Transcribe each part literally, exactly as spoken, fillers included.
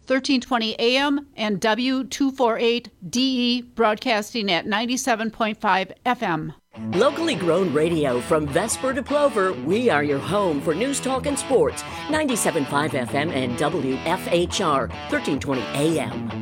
thirteen twenty A M, and W two forty-eight D E, broadcasting at ninety-seven point five F M. Locally grown radio from Vesper to Plover, we are your home for news, talk, and sports. ninety-seven point five F M and W F H R, thirteen twenty A M.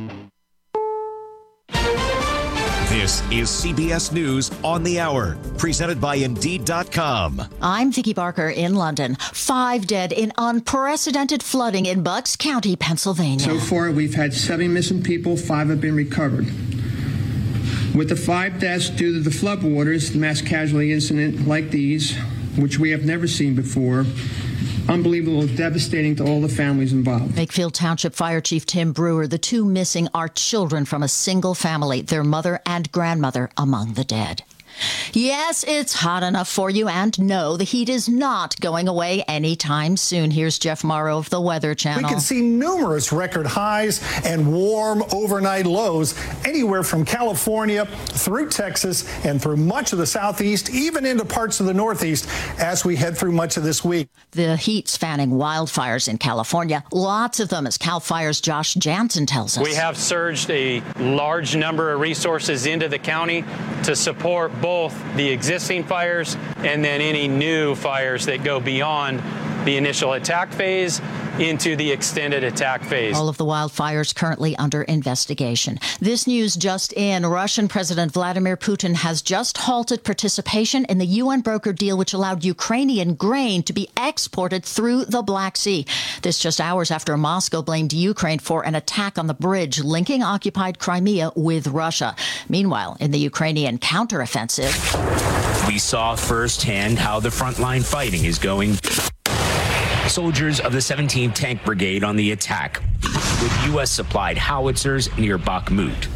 This is C B S News on the Hour, presented by Indeed dot com. I'm Vicki Barker in London. Five dead in unprecedented flooding in Bucks County, Pennsylvania. So far, we've had seven missing people. Five have been recovered. With the five deaths due to the floodwaters, the mass casualty incident like these, which we have never seen before, unbelievable, devastating to all the families involved. Wakefield Township Fire Chief Tim Brewer, the two missing are children from a single family, their mother and grandmother among the dead. Yes, it's hot enough for you, and no, the heat is not going away anytime soon. Here's Jeff Morrow of the Weather Channel. We can see numerous record highs and warm overnight lows anywhere from California through Texas and through much of the southeast, even into parts of the northeast as we head through much of this week. The heat's fanning wildfires in California, lots of them, as Cal Fire's Josh Jansen tells us. We have surged a large number of resources into the county to support both the existing fires and then any new fires that go beyond the initial attack phase into the extended attack phase. All of the wildfires currently under investigation. This news just in. Russian President Vladimir Putin has just halted participation in the U N brokered deal which allowed Ukrainian grain to be exported through the Black Sea. This just hours after Moscow blamed Ukraine for an attack on the bridge linking occupied Crimea with Russia. Meanwhile, in the Ukrainian counteroffensive, we saw firsthand how the frontline fighting is going. Soldiers of the seventeenth Tank Brigade on the attack with U S-supplied howitzers near Bakhmut.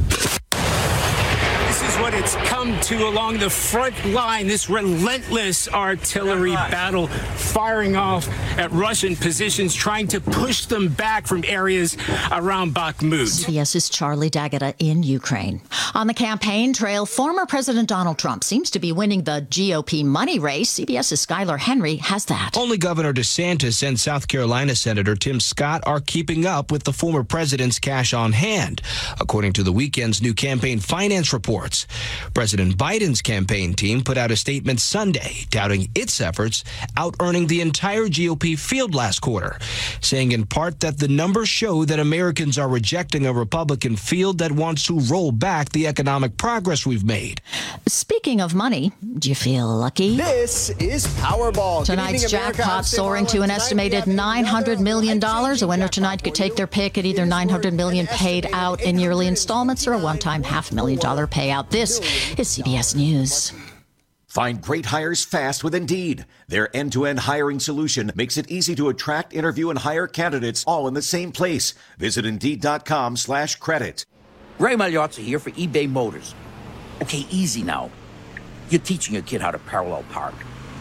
This is what it's come to along the front line, this relentless artillery battle firing off at Russian positions, trying to push them back from areas around Bakhmut. CBS's Charlie D'Agata in Ukraine. On the campaign trail, former President Donald Trump seems to be winning the G O P money race. CBS's Skylar Henry has that. Only Governor DeSantis and South Carolina Senator Tim Scott are keeping up with the former president's cash on hand, according to the weekend's new campaign finance reports. President Biden's campaign team put out a statement Sunday touting its efforts, out-earning the entire G O P field last quarter, saying in part that the numbers show that Americans are rejecting a Republican field that wants to roll back the economic progress we've made. Speaking of money, do you feel lucky? This is Powerball. Tonight's jackpot soaring to an estimated nine hundred million dollars. A winner tonight could take their pick at either nine hundred million dollars paid out in yearly installments or a one-time half million dollar payout. This is C B S News. Find great hires fast with Indeed. Their end-to-end hiring solution makes it easy to attract, interview, and hire candidates all in the same place. Visit Indeed.com slash credit. Ray Magliozzi here for eBay Motors. Okay, easy now. You're teaching your kid how to parallel park.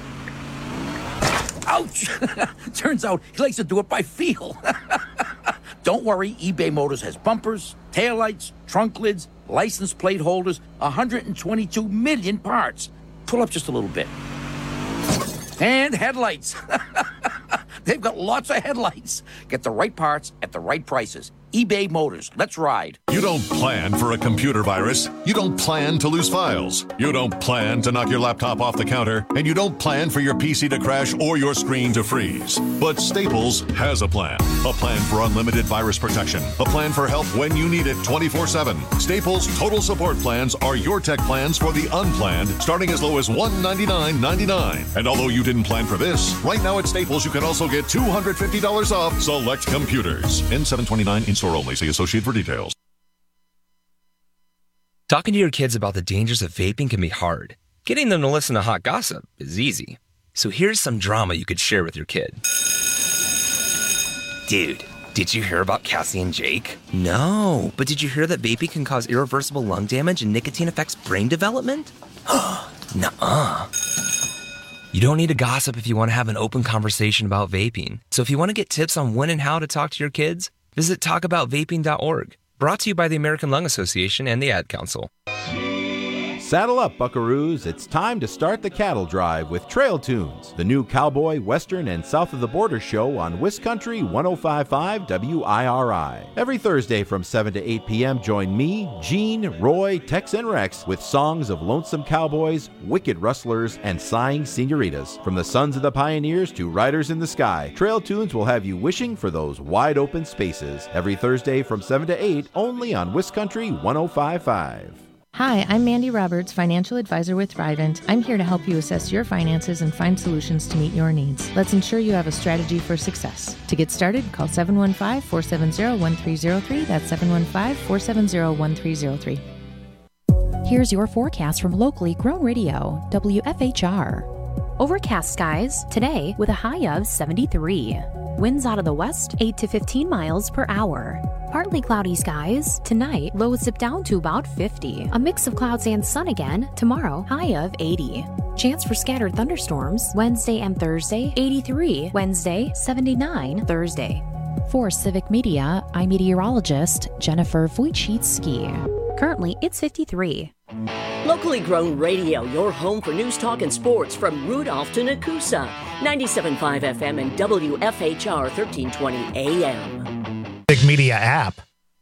Ouch! Turns out he likes to do it by feel. Don't worry, eBay Motors has bumpers, taillights, trunk lids, license plate holders, one hundred twenty-two million parts. Pull up just a little bit. And headlights. They've got lots of headlights. Get the right parts at the right prices. eBay Motors. Let's ride. You don't plan for a computer virus. You don't plan to lose files. You don't plan to knock your laptop off the counter. And you don't plan for your P C to crash or your screen to freeze. But Staples has a plan. A plan for unlimited virus protection. A plan for help when you need it twenty-four seven. Staples Total Support Plans are your tech plans for the unplanned, starting as low as one hundred ninety-nine ninety-nine. And although you didn't plan for this, right now at Staples you can also get two hundred fifty dollars off select computers. N seven twenty-nine in store only. See associate for details. Talking to your kids about the dangers of vaping can be hard. Getting them to listen to hot gossip is easy. So here's some drama you could share with your kid. Dude, did you hear about Cassie and Jake? No, but did you hear that vaping can cause irreversible lung damage and nicotine affects brain development? Nuh-uh. You don't need to gossip if you want to have an open conversation about vaping. So if you want to get tips on when and how to talk to your kids, visit talk about vaping dot org. Brought to you by the American Lung Association and the Ad Council. Saddle up, buckaroos. It's time to start the cattle drive with Trail Tunes, the new cowboy, western, and south of the border show on Wiscountry one oh five point five W I R I. Every Thursday from seven to eight p.m., join me, Gene, Roy, Tex, and Rex with songs of lonesome cowboys, wicked rustlers, and sighing senoritas. From the sons of the pioneers to riders in the sky, Trail Tunes will have you wishing for those wide open spaces. Every Thursday from seven to eight, only on Wiscountry one oh five point five. Hi, I'm Mandy Roberts, financial advisor with Thrivent. I'm here to help you assess your finances and find solutions to meet your needs. Let's ensure you have a strategy for success. To get started, call seven one five, four seven zero, one three zero three. That's seven one five, four seven zero, one three zero three. Here's your forecast from locally grown radio, W F H R. Overcast skies today with a high of seventy-three. Winds out of the west, eight to fifteen miles per hour. Partly cloudy skies. Tonight, lows dip down to about fifty. A mix of clouds and sun again. Tomorrow, high of eighty. Chance for scattered thunderstorms Wednesday and Thursday, eighty-three. Wednesday, seventy-nine. Thursday. For Civic Media, I'm meteorologist Jennifer Wojcicki. Currently, it's fifty-three. Locally grown radio, your home for news, talk, and sports from Rudolph to Nakusa. ninety-seven point five F M and W F H R thirteen twenty A M. Big Media app.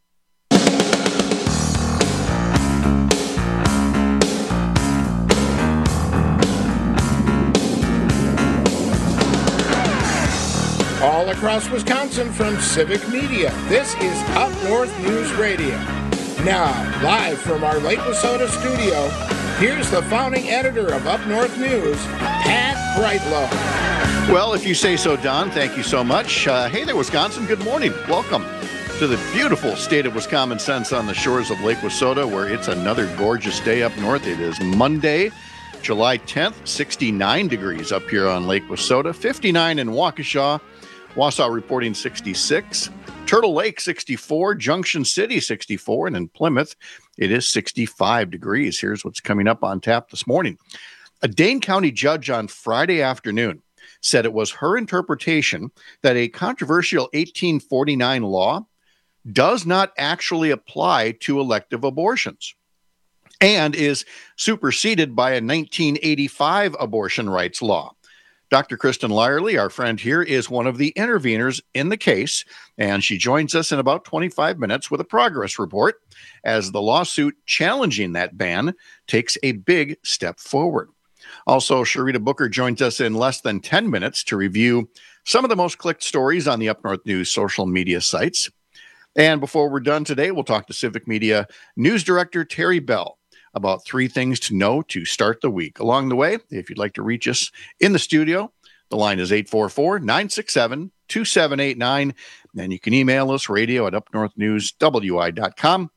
All across Wisconsin from Civic Media, this is Up North News Radio. Now, live from our Lake Wissota studio, here's the founding editor of Up North News, Pat Brightlow. Well, if you say so, Don, thank you so much. Uh, hey there, Wisconsin. Good morning. Welcome to the beautiful state of Wisconsin Sense on the shores of Lake Wissota, where it's another gorgeous day up north. It is Monday, July tenth, sixty-nine degrees up here on Lake Wissota, fifty-nine in Waukesha, Wausau reporting sixty-six, Turtle Lake sixty-four, Junction City sixty-four, and in Plymouth it is sixty-five degrees. Here's what's coming up on tap this morning. A Dane County judge on Friday afternoon said it was her interpretation that a controversial eighteen forty-nine law does not actually apply to elective abortions and is superseded by a nineteen eighty-five abortion rights law. Doctor Kristen Lyerly, our friend here, is one of the interveners in the case, and she joins us in about twenty-five minutes with a progress report as the lawsuit challenging that ban takes a big step forward. Also, Sharita Booker joins us in less than ten minutes to review some of the most clicked stories on the Up North News social media sites. And before we're done today, we'll talk to Civic Media News Director Terry Bell about three things to know to start the week. Along the way, if you'd like to reach us in the studio, the line is eight four four, nine six seven, two seven eight nine. And you can email us, radio at up north news w i dot com.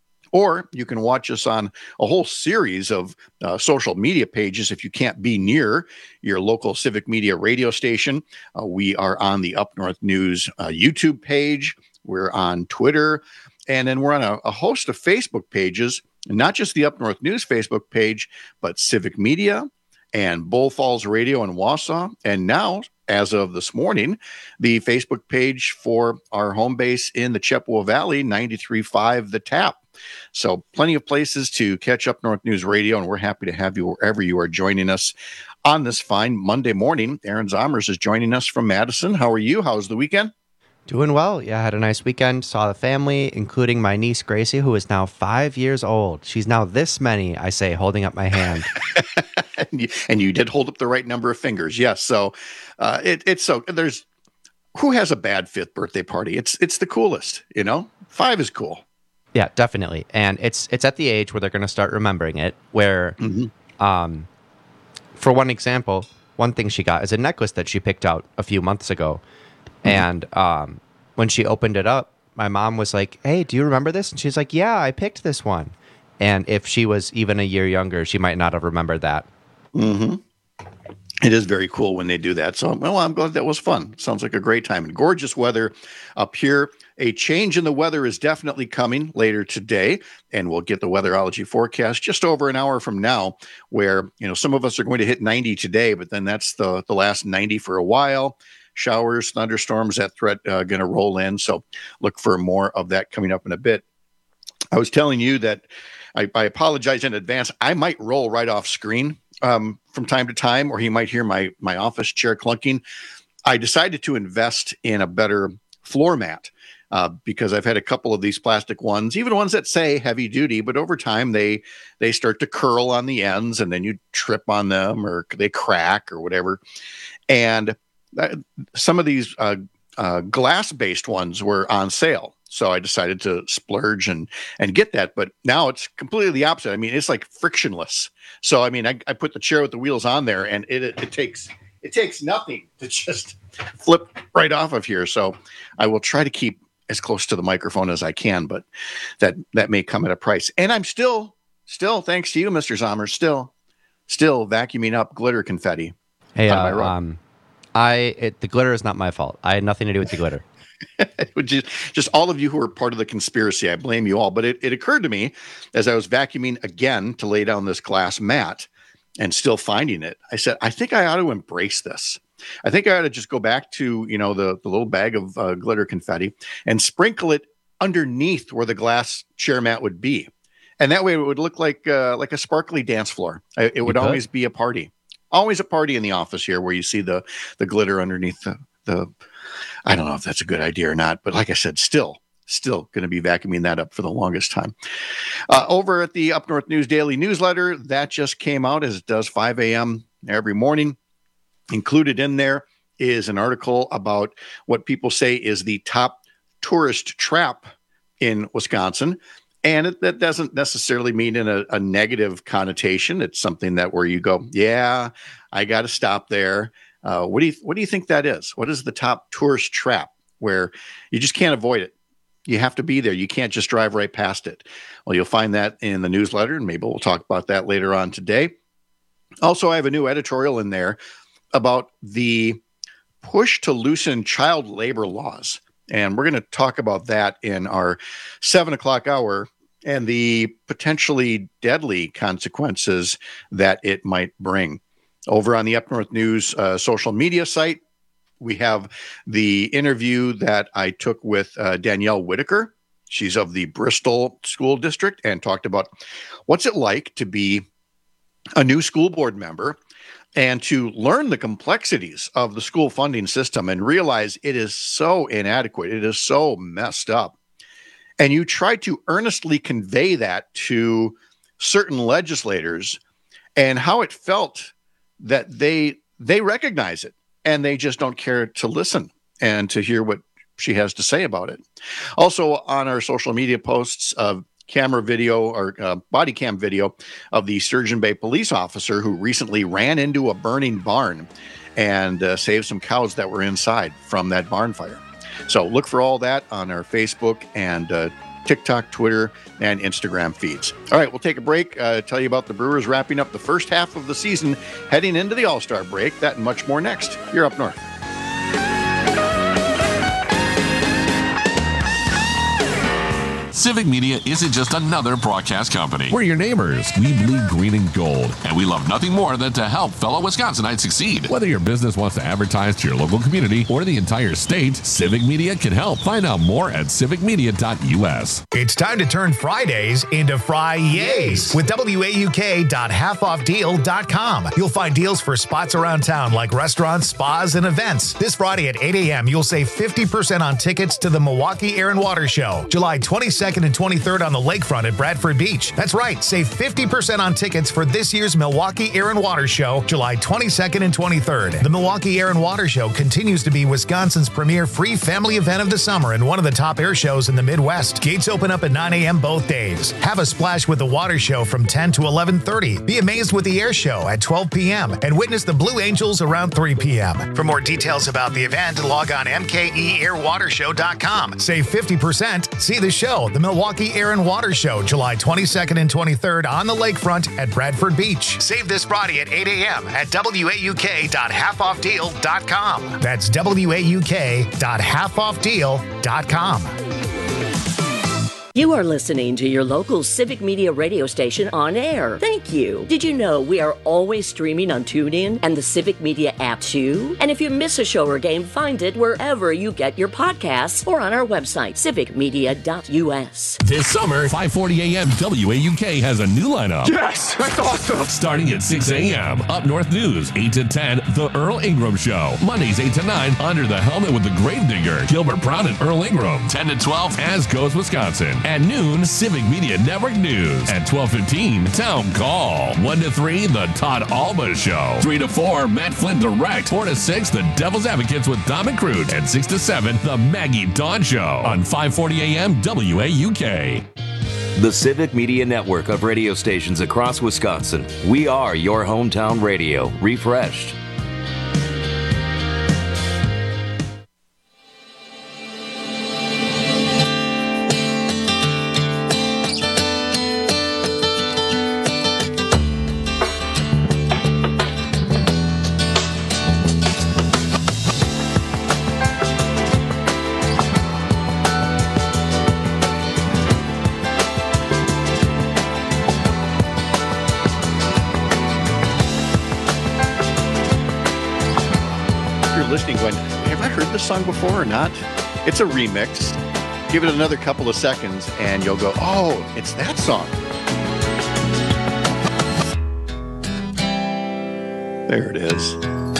Or you can watch us on a whole series of uh, social media pages if you can't be near your local Civic Media radio station. Uh, we are on the Up North News uh, YouTube page. We're on Twitter. And then we're on a, a host of Facebook pages, not just the Up North News Facebook page, but Civic Media and Bull Falls Radio in Wausau. And now, as of this morning, the Facebook page for our home base in the Chippewa Valley, ninety-three point five The Tap. So plenty of places to catch Up North News Radio, and we're happy to have you wherever you are joining us on this fine Monday morning. Aaron Zomers is joining us from Madison. How are you? How's the weekend? Doing well. Yeah, I had a nice weekend. Saw the family, including my niece Gracie, who is now five years old. She's now this many, I say, holding up my hand. and, you, and you did hold up the right number of fingers. Yes. So uh, it, it's so there's who has a bad fifth birthday party? It's it's the coolest, you know. Five is cool. Yeah, definitely. And it's it's at the age where they're going to start remembering it, where, mm-hmm. um, for one example, one thing she got is a necklace that she picked out a few months ago. Mm-hmm. And um, when she opened it up, my mom was like, hey, do you remember this? And she's like, yeah, I picked this one. And if she was even a year younger, she might not have remembered that. Mm-hmm. It is very cool when they do that. So, well, I'm glad that was fun. Sounds like a great time. And gorgeous weather up here. A change in the weather is definitely coming later today, and we'll get the weatherology forecast just over an hour from now, where, you know, some of us are going to hit ninety today, but then that's the, the last ninety for a while. Showers, thunderstorms, that threat uh, going to roll in. So look for more of that coming up in a bit. I was telling you that I, I apologize in advance. I might roll right off screen um, from time to time, or he might hear my my office chair clunking. I decided to invest in a better floor mat uh, because I've had a couple of these plastic ones, even ones that say heavy duty, but over time they they start to curl on the ends, and then you trip on them or they crack or whatever. And that, some of these uh, uh, glass-based ones were on sale. So I decided to splurge and and get that. But now it's completely the opposite. I mean, it's like frictionless. So, I mean, I, I put the chair with the wheels on there, and it, it, it takes it takes nothing to just flip right off of here. So I will try to keep as close to the microphone as I can, but that that may come at a price. And I'm still, still, thanks to you, Mister Zomer, still, still vacuuming up glitter confetti. Hey, uh, um, I it, the glitter is not my fault. I had nothing to do with the glitter. just, just all of you who are part of the conspiracy, I blame you all. But it, it occurred to me as I was vacuuming again to lay down this glass mat and still finding it. I said, I think I ought to embrace this. I think I ought to just go back to, you know, the, the little bag of uh, glitter confetti and sprinkle it underneath where the glass chair mat would be. And that way it would look like uh, like a sparkly dance floor. It, it would always be a party. Always a party in the office here where you see the, the glitter underneath the, the I don't know if that's a good idea or not, but like I said, still, still going to be vacuuming that up for the longest time. Uh, over at the Up North News Daily newsletter, that just came out, as it does five a.m. every morning. Included in there is an article about what people say is the top tourist trap in Wisconsin. And it, that doesn't necessarily mean in a, a negative connotation. It's something that where you go, yeah, I got to stop there. Uh, what do you what do you think that is? What is the top tourist trap where you just can't avoid it? You have to be there. You can't just drive right past it. Well, you'll find that in the newsletter, and maybe we'll talk about that later on today. Also, I have a new editorial in there about the push to loosen child labor laws. And we're going to talk about that in our seven o'clock hour and the potentially deadly consequences that it might bring. Over on the Up North News uh, social media site, we have the interview that I took with uh, Danielle Whitaker. She's of the Bristol School District and talked about what's it like to be a new school board member and to learn the complexities of the school funding system and realize it is so inadequate. It is so messed up. And you try to earnestly convey that to certain legislators and how it felt that they they recognize it and they just don't care to listen and to hear what she has to say about it. Also on our social media posts of camera video or uh, body cam video of the Sturgeon Bay police officer who recently ran into a burning barn and uh, saved some cows that were inside from that barn fire. So look for all that on our Facebook and uh, TikTok, Twitter, and Instagram feeds. All right, we'll take a break, uh, tell you about the Brewers wrapping up the first half of the season, heading into the All-Star break. That and much more next. You're Up North. Civic Media isn't just another broadcast company. We're your neighbors. We bleed green and gold, and we love nothing more than to help fellow Wisconsinites succeed. Whether your business wants to advertise to your local community or the entire state, Civic Media can help. Find out more at civic media dot u s. It's time to turn Fridays into Fri-yays with W A U K dot half off deal dot com. You'll find deals for spots around town like restaurants, spas, and events. This Friday at eight a.m., you'll save fifty percent on tickets to the Milwaukee Air and Water Show, July twenty-second and twenty-third on the lakefront at Bradford Beach. That's right, save fifty percent on tickets for this year's Milwaukee Air and Water Show, July twenty-second and twenty-third. The Milwaukee Air and Water Show continues to be Wisconsin's premier free family event of the summer and one of the top air shows in the Midwest. Gates open up at nine a.m. both days. Have a splash with the water show from ten to eleven thirty. Be amazed with the air show at twelve p.m. and witness the Blue Angels around three p.m. For more details about the event, log on m k e air water show dot com. Save fifty percent. See the show, the Milwaukee Air and Water Show, July twenty-second and twenty-third on the lakefront at Bradford Beach. Save this Friday at eight a.m. at w a u k dot half off deal dot com. That's w a u k dot half off deal dot com. You are listening to your local Civic Media radio station on air. Thank you. Did you know we are always streaming on TuneIn and the Civic Media app too? And if you miss a show or game, find it wherever you get your podcasts or on our website, civic media dot u s. This summer, five forty a.m. W A U K has a new lineup. Yes, that's awesome. Starting at six a.m. Up North News, eight to ten, The Earl Ingram Show. Mondays, eight to nine, Under the Helmet with the Gravedigger, Gilbert Brown and Earl Ingram. ten to twelve, As Goes Wisconsin. At noon, Civic Media Network News. At twelve fifteen, Town Call. one to three, The Todd Alba Show. three to four, Matt Flynn Direct. four to six, The Devil's Advocates with Dom and Crude. And six to seven, The Maggie Dawn Show. On five forty a.m. W A U K. The Civic Media Network of radio stations across Wisconsin. We are your hometown radio, refreshed. Song before or not? It's a remix. Give it another couple of seconds and you'll go, oh, it's that song. There it is.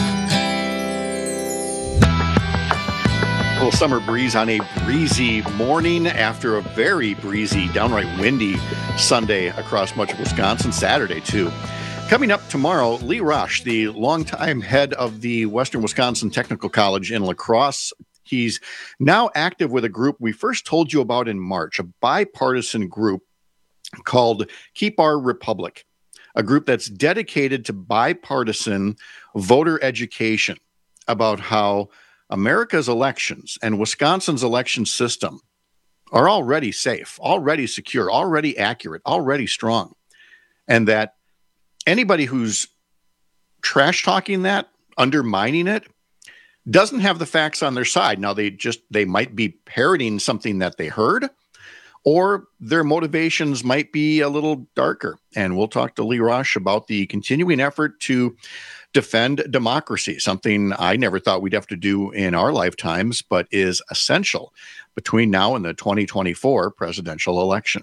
A little summer breeze on a breezy morning after a very breezy, downright windy Sunday across much of Wisconsin, Saturday too. Coming up tomorrow, Lee Rosh, the longtime head of the Western Wisconsin Technical College in La Crosse. He's now active with a group we first told you about in March, a bipartisan group called Keep Our Republic, a group that's dedicated to bipartisan voter education about how America's elections and Wisconsin's election system are already safe, already secure, already accurate, already strong, and that anybody who's trash talking that, undermining it, doesn't have the facts on their side. Now, they just, they might be parroting something that they heard, or their motivations might be a little darker. And we'll talk to Lee Rosh about the continuing effort to defend democracy, something I never thought we'd have to do in our lifetimes, but is essential between now and the twenty twenty-four presidential election.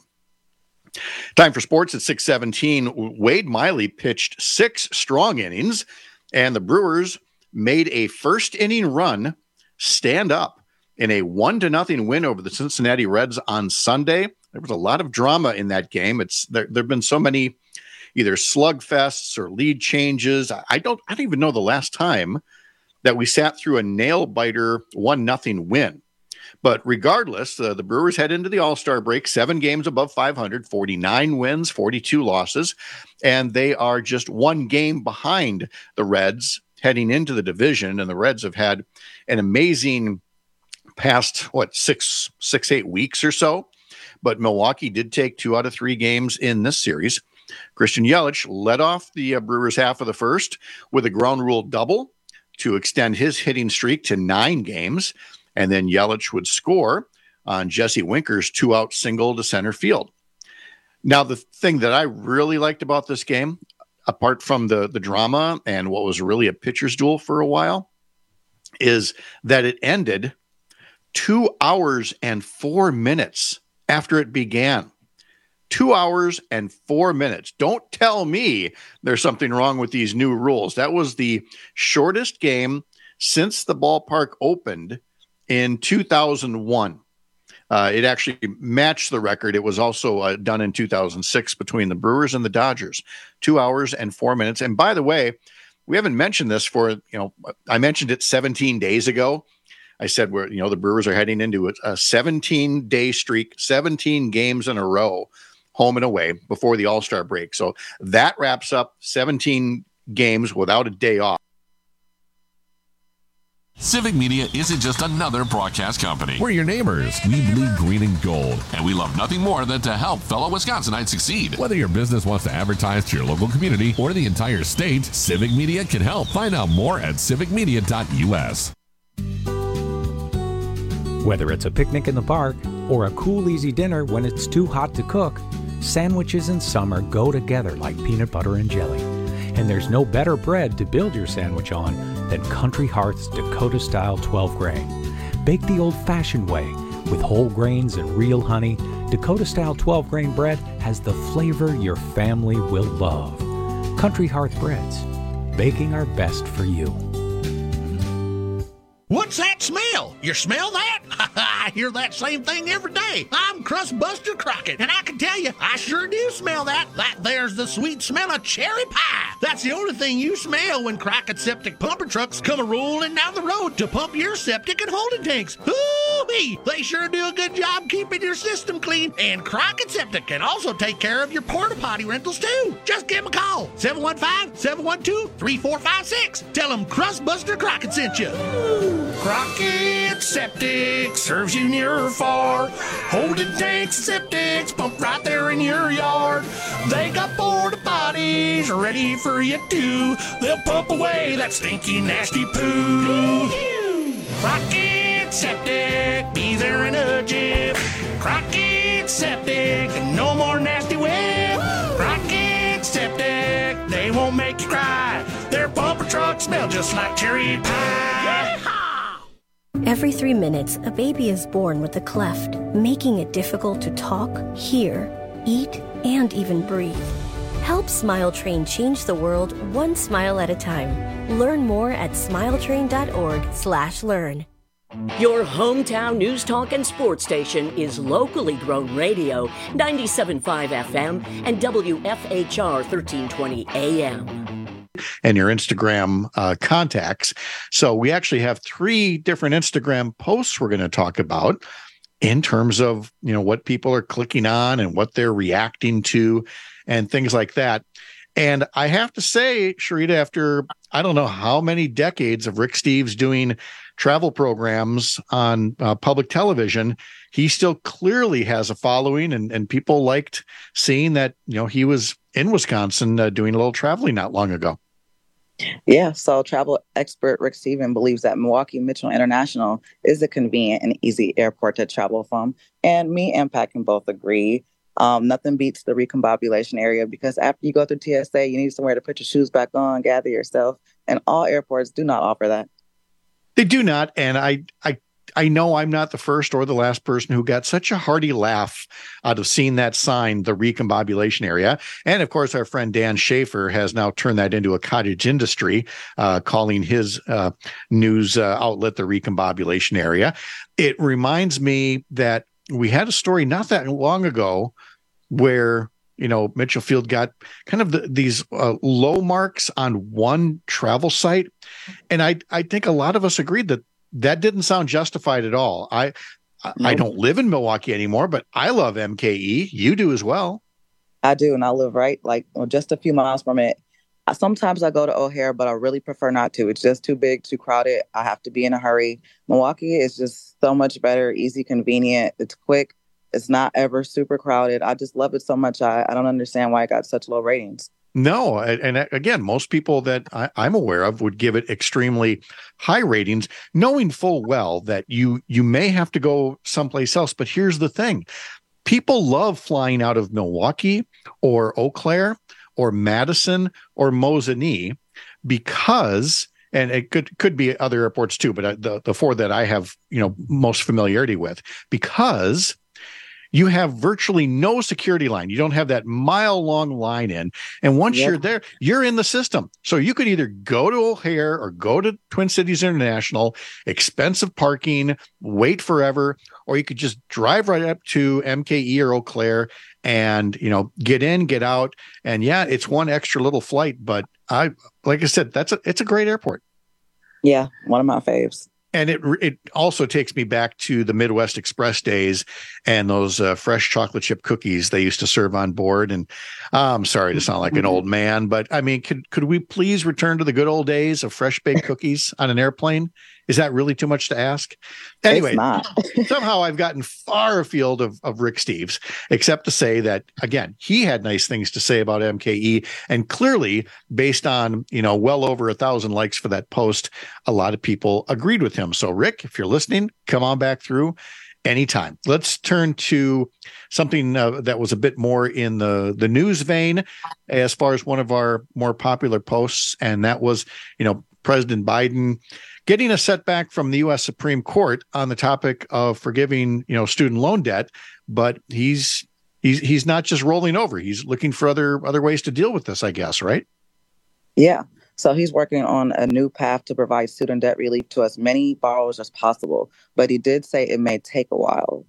Time for sports at six seventeen. Wade Miley pitched six strong innings, and the Brewers made a first inning run stand up in a one to nothing win over the Cincinnati Reds on Sunday. There was a lot of drama in that game. It's there have been so many either slugfests or lead changes. I don't I don't even know the last time that we sat through a nail biter one nothing win. But regardless, uh, the Brewers head into the All-Star break, seven games above five hundred, forty-nine wins, forty-two losses, and they are just one game behind the Reds heading into the division. And the Reds have had an amazing past, what, six, six, eight weeks or so. But Milwaukee did take two out of three games in this series. Christian Yelich led off the uh, Brewers half of the first with a ground rule double to extend his hitting streak to nine games. And then Yelich would score on Jesse Winker's two-out single to center field. Now, the thing that I really liked about this game, apart from the, the drama and what was really a pitcher's duel for a while, is that it ended two hours and four minutes after it began. Two hours and four minutes. Don't tell me there's something wrong with these new rules. That was the shortest game since the ballpark opened in two thousand one. Uh, it actually matched the record. It was also uh, done in two thousand six between the Brewers and the Dodgers. Two hours and four minutes. And by the way, we haven't mentioned this for, you know, I mentioned it seventeen days ago. I said, we're, you know, the Brewers are heading into a seventeen day streak, seventeen games in a row, home and away before the All-Star break. So that wraps up seventeen games without a day off. Civic Media isn't just another broadcast company. We're your neighbors. We bleed green and gold, and we love nothing more than to help fellow Wisconsinites succeed. Whether your business wants to advertise to your local community or the entire state, Civic Media can help. Find out more at civic media dot u s. Whether it's a picnic in the park, or a cool, easy dinner when it's too hot to cook, sandwiches in summer go together like peanut butter and jelly. And there's no better bread to build your sandwich on than Country Hearth's Dakota-style twelve grain. Baked the old-fashioned way with whole grains and real honey, Dakota-style twelve grain bread has the flavor your family will love. Country Hearth Breads, baking our best for you. What's that smell? You smell that? I hear that same thing every day. I'm Crust Buster Crockett, and I can tell you, I sure do smell that. That there's the sweet smell of cherry pie. That's the only thing you smell when Crockett Septic pumper trucks come a-rolling down the road to pump your septic and holding tanks. Ooh-wee! They sure do a good job keeping your system clean, and Crockett Septic can also take care of your porta potty rentals too. Just give them a call, seven one five, seven one two, three four five six. Tell them Crust Buster Crockett sent you. Crockett Septic serves you near or far. Holding tanks and septics pumped right there in your yard. They got porta potties ready for you too. They'll pump away that stinky, nasty poo. Crockett Septic, be there in a jiff. Crockett Septic, no more nasty whip. Crockett Septic, they won't make you cry. Their pumper trucks smell just like cherry pie. Every three minutes, a baby is born with a cleft, making it difficult to talk, hear, eat, and even breathe. Help Smile Train change the world one smile at a time. Learn more at smiletrain.org slash learn. Your hometown news talk and sports station is locally grown radio, ninety-seven point five F M and W F H R thirteen twenty A M. And your Instagram uh, contacts. So we actually have three different Instagram posts we're going to talk about in terms of, you know, what people are clicking on and what they're reacting to and things like that. And I have to say, Sharita, after I don't know how many decades of Rick Steves doing travel programs on uh, public television, he still clearly has a following, and, and people liked seeing that, you know, he was in Wisconsin uh, doing a little traveling not long ago. Yeah, so travel expert Rick Steven believes that Milwaukee Mitchell International is a convenient and easy airport to travel from. And me and Pat can both agree. Um, nothing beats the recombobulation area, because after you go through T S A, you need somewhere to put your shoes back on, gather yourself. And all airports do not offer that. They do not. And I, I, I know I'm not the first or the last person who got such a hearty laugh out of seeing that sign, the recombobulation area. And of course, our friend Dan Schaefer has now turned that into a cottage industry, uh, calling his uh, news uh, outlet the recombobulation area. It reminds me that we had a story not that long ago where, you know, Mitchell Field got kind of the, these uh, low marks on one travel site. And I, I think a lot of us agreed that that didn't sound justified at all. I no. I don't live in Milwaukee anymore, but I love M K E. You do as well. I do, and I live right, like, well, just a few miles from it. I, sometimes I go to O'Hare, but I really prefer not to. It's just too big, too crowded. I have to be in a hurry. Milwaukee is just so much better, easy, convenient. It's quick. It's not ever super crowded. I just love it so much. I, I don't understand why it got such low ratings. No. And again, most people that I, I'm aware of would give it extremely high ratings, knowing full well that you you may have to go someplace else. But here's the thing. People love flying out of Milwaukee or Eau Claire or Madison or Mosinee because, and it could could be other airports too, but the, the four that I have, you know, most familiarity with, because you have virtually no security line. You don't have that mile-long line in. And once yep. you're there, you're in the system. So you could either go to O'Hare or go to Twin Cities International, expensive parking, wait forever, or you could just drive right up to M K E or Eau Claire and, you know, get in, get out. And yeah, it's one extra little flight, but I, like I said, that's a, it's a great airport. Yeah, one of my faves. And it it also takes me back to the Midwest Express days and those uh, fresh chocolate chip cookies they used to serve on board. And uh, I'm sorry to sound like an old man, but I mean, could could we please return to the good old days of fresh baked cookies on an airplane? Is that really too much to ask? Anyway, somehow I've gotten far afield of, of Rick Steves, except to say that, again, he had nice things to say about M K E. And clearly, based on, you know, well over a thousand likes for that post, a lot of people agreed with him. So, Rick, if you're listening, come on back through Anytime. Let's turn to something uh, that was a bit more in the, the news vein as far as one of our more popular posts, and that was, you know, President Biden getting a setback from the U S Supreme Court on the topic of forgiving, you know, student loan debt, but he's he's he's not just rolling over. He's looking for other other ways to deal with this, I guess, right? Yeah. So he's working on a new path to provide student debt relief to as many borrowers as possible. But he did say it may take a while.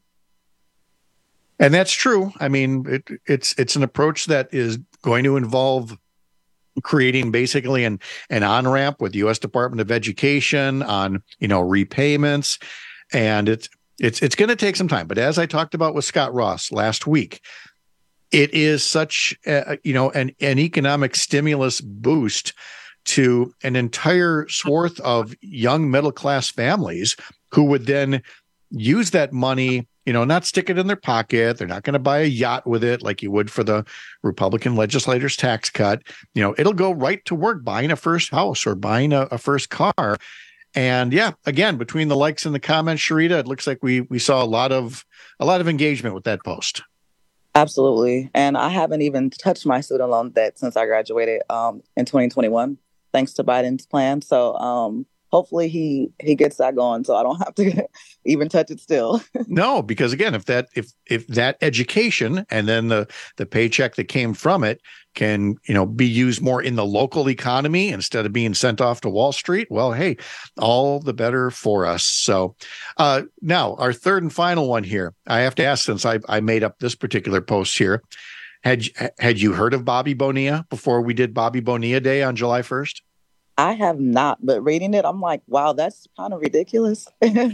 And that's true. I mean, it, it's it's an approach that is going to involve creating basically an, an on-ramp with the U S Department of Education on, you know, repayments. And it's it's it's going to take some time. But as I talked about with Scott Ross last week, it is such, a, you know, an, an economic stimulus boost to an entire swath of young middle-class families who would then use that money, you know, not stick it in their pocket. They're not going to buy a yacht with it like you would for the Republican legislators' tax cut. You know, it'll go right to work buying a first house or buying a, a first car. And yeah, again, between the likes and the comments, Sharita, it looks like we we saw a lot of a lot of engagement with that post. Absolutely. And I haven't even touched my student loan debt since I graduated um, in twenty twenty-one, thanks to Biden's plan. So um, hopefully he he gets that going so I don't have to even touch it still. No, because again, if that if if that education and then the the paycheck that came from it can, you know, be used more in the local economy instead of being sent off to Wall Street, well, hey, all the better for us. So uh, now our third and final one here. I have to ask, since I I made up this particular post here, had had you heard of Bobby Bonilla before we did Bobby Bonilla Day on July first? I have not, but reading it, I'm like, wow, that's kind of ridiculous.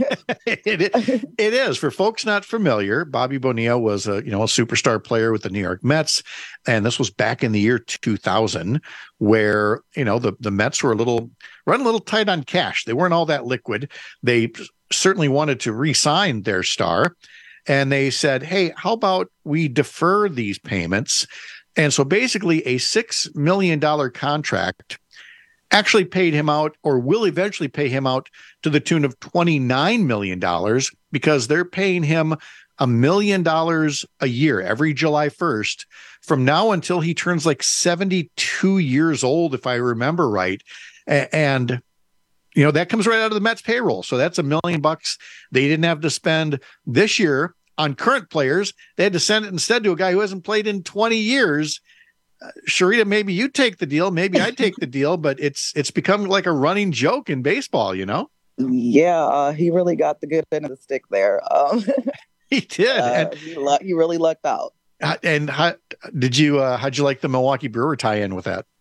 it, it is. For folks not familiar, Bobby Bonilla was a, you know, a superstar player with the New York Mets. And this was back in the year two thousand, where, you know, the, the Mets were a little, run a little tight on cash. They weren't all that liquid. They certainly wanted to re-sign their star. And they said, hey, how about we defer these payments? And so basically a six million dollars contract actually paid him out, or will eventually pay him out, to the tune of twenty-nine million dollars, because they're paying him a million dollars a year every July first from now until he turns like seventy-two years old, if I remember right. And, you know, that comes right out of the Mets payroll. So that's a million bucks they didn't have to spend this year on current players. They had to send it instead to a guy who hasn't played in twenty years. Sharita, maybe you take the deal, maybe I take the deal, but it's it's become like a running joke in baseball, you know? Yeah, uh, he really got the good end of the stick there. Um, he did. Uh, and, he, lu- he really lucked out. And how did you? Uh, how'd you like the Milwaukee Brewer tie-in with that?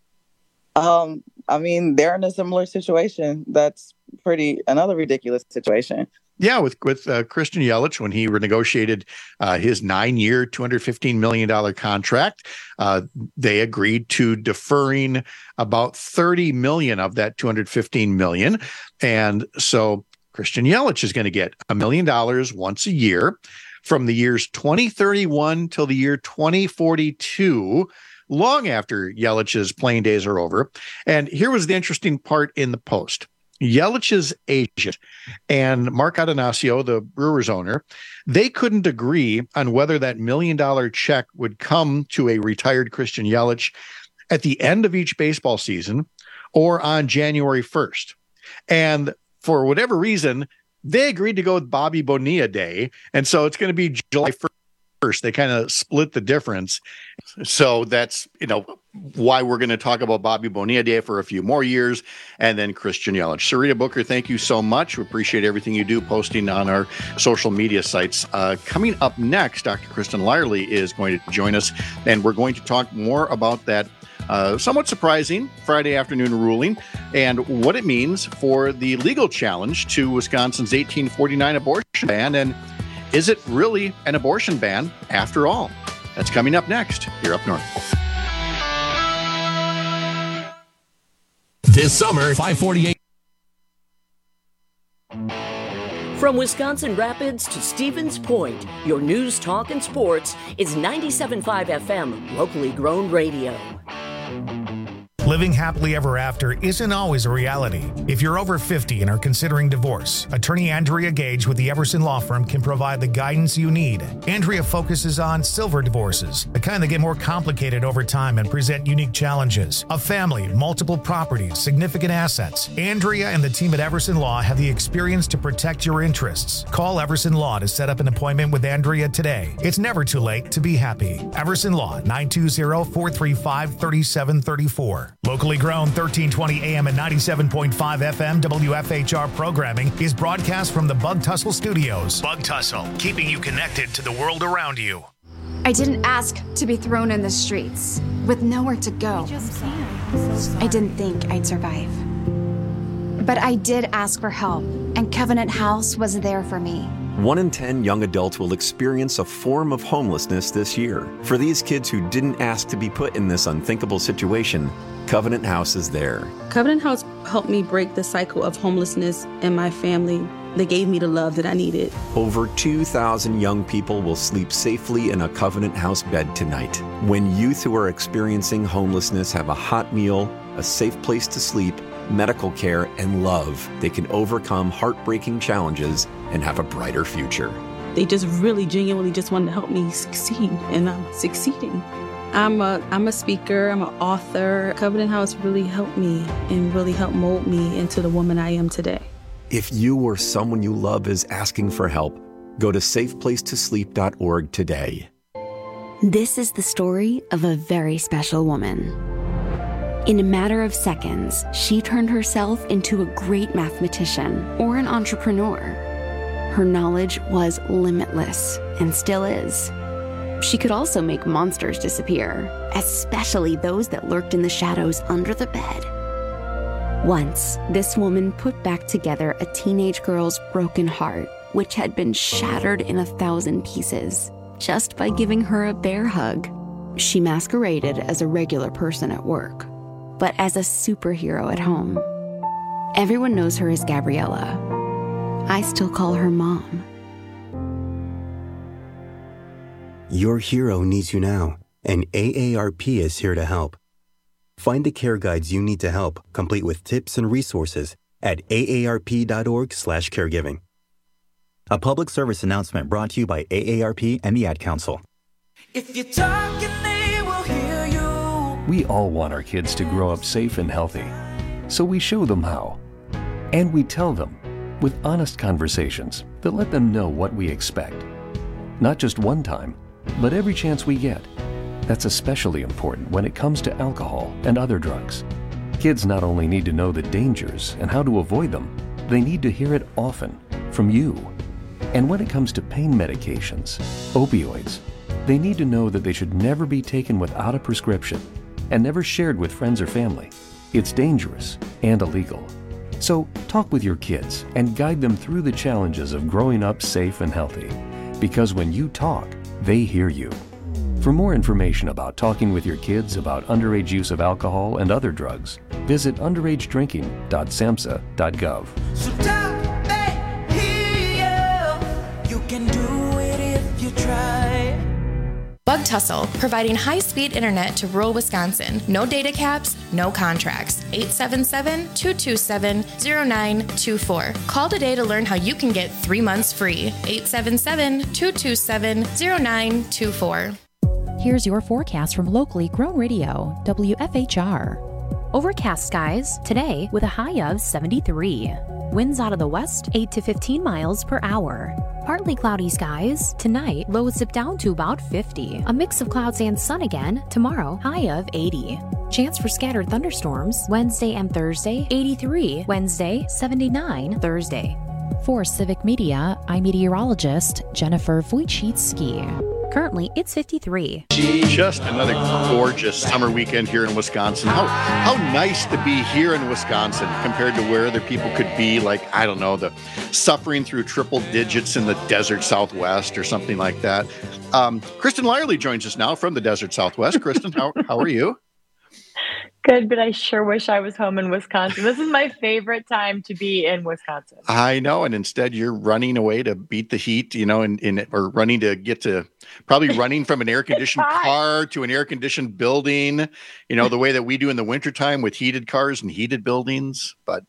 Um, I mean, they're in a similar situation. That's pretty another ridiculous situation. Yeah, with with uh, Christian Yelich, when he renegotiated uh, his nine-year, two hundred fifteen million dollars contract, uh, they agreed to deferring about thirty million dollars of that two hundred fifteen million dollars. And so Christian Yelich is going to get a million dollars once a year from the years twenty thirty-one till the year twenty forty-two, long after Yelich's playing days are over. And here was the interesting part in the post. Yelich's agent and Mark Atanasio, the Brewers owner, they couldn't agree on whether that million dollar check would come to a retired Christian Yelich at the end of each baseball season or on January first. And for whatever reason, they agreed to go with Bobby Bonilla Day. And so it's going to be July first. They kind of split the difference. So that's, you know, why we're going to talk about Bobby Bonilla Day for a few more years, and then Christian Yelich. Sharita Booker, thank you so much. We appreciate everything you do, posting on our social media sites. Uh, coming up next, Doctor Kristen Lyerly is going to join us, and we're going to talk more about that uh, somewhat surprising Friday afternoon ruling and what it means for the legal challenge to Wisconsin's eighteen forty-nine abortion ban. And is it really an abortion ban after all? That's coming up next here up north. This summer, five forty-eight. From Wisconsin Rapids to Stevens Point, your news, talk, and sports is ninety-seven point five F M, locally grown radio. Living happily ever after isn't always a reality. If you're over fifty and are considering divorce, attorney Andrea Gage with the Everson Law Firm can provide the guidance you need. Andrea focuses on silver divorces, the kind that get more complicated over time and present unique challenges. A family, multiple properties, significant assets. Andrea and the team at Everson Law have the experience to protect your interests. Call Everson Law to set up an appointment with Andrea today. It's never too late to be happy. Everson Law, nine two zero, four three five, three seven three four. Locally grown, thirteen twenty A M and ninety-seven point five F M W F H R programming is broadcast from the Bug Tussle Studios. Bug Tussle, keeping you connected to the world around you. I didn't ask to be thrown in the streets with nowhere to go. I didn't think I'd survive. But I did ask for help, and Covenant House was there for me. One in ten young adults will experience a form of homelessness this year. For these kids who didn't ask to be put in this unthinkable situation, Covenant House is there. Covenant House helped me break the cycle of homelessness in my family. They gave me the love that I needed. Over two thousand young people will sleep safely in a Covenant House bed tonight. When youth who are experiencing homelessness have a hot meal, a safe place to sleep, medical care, and love, they can overcome heartbreaking challenges and have a brighter future. They just really genuinely just wanted to help me succeed, and I'm succeeding. I'm a I'm a speaker, I'm an author. Covenant House really helped me and really helped mold me into the woman I am today. If you or someone you love is asking for help, go to safe place to sleep dot org today. This is the story of a very special woman. In a matter of seconds, she turned herself into a great mathematician or an entrepreneur. Her knowledge was limitless and still is. She could also make monsters disappear, especially those that lurked in the shadows under the bed. Once, this woman put back together a teenage girl's broken heart, which had been shattered in a thousand pieces, just by giving her a bear hug. She masqueraded as a regular person at work, but as a superhero at home. Everyone knows her as Gabriella. I still call her Mom. Your hero needs you now, and A A R P is here to help. Find the care guides you need to help, complete with tips and resources at A A R P dot org slash caregiving. A public service announcement brought to you by A A R P and the Ad Council. If you're talking, they will hear you. We all want our kids to grow up safe and healthy, so we show them how. And we tell them with honest conversations that let them know what we expect. Not just one time, but every chance we get. That's especially important when it comes to alcohol and other drugs. Kids not only need to know the dangers and how to avoid them, they need to hear it often from you. And when it comes to pain medications, opioids, they need to know that they should never be taken without a prescription and never shared with friends or family. It's dangerous and illegal. So talk with your kids and guide them through the challenges of growing up safe and healthy. Because when you talk, they hear you. For more information about talking with your kids about underage use of alcohol and other drugs, visit underage drinking dot samhsa dot gov. So talk, they hear you. You can do it if you try. Bug Tussle, providing high-speed internet to rural Wisconsin. No data caps, no contracts. eight seven seven, two two seven, zero nine two four. Call today to learn how you can get three months free. eight seven seven, two two seven, zero nine two four. Here's your forecast from locally grown radio, W F H R. Overcast skies today with a high of seventy-three. Winds out of the west, eight to fifteen miles per hour. Partly cloudy skies tonight, lows dip down to about fifty. A mix of clouds and sun again tomorrow, high of eighty. Chance for scattered thunderstorms Wednesday and Thursday, eighty-three. Wednesday, seventy-nine. Thursday. For Civic Media, I'm meteorologist Jennifer Wojcicki. Currently, it's fifty-three. Just another gorgeous summer weekend here in Wisconsin. How how nice to be here in Wisconsin compared to where other people could be, like, I don't know, the suffering through triple digits in the desert Southwest or something like that. Um, Kristen Lyerly joins us now from the desert Southwest. Kristen, how, how are you? Good, but I sure wish I was home in Wisconsin. This is my favorite time to be in Wisconsin. I know, and instead you're running away to beat the heat, you know, and in, in, or running to get to probably running from an air-conditioned car to an air-conditioned building, you know, the way that we do in the wintertime with heated cars and heated buildings. But